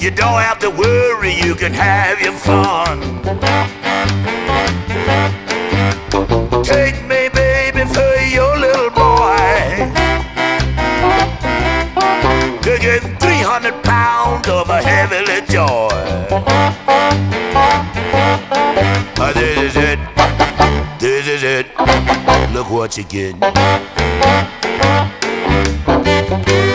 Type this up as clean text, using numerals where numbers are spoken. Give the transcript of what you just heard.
You don't have to worry, you can have your fun. Take me, baby, for your little boy. Taking 300 pounds of a heavily joy. This is it. This is it. Look what you get.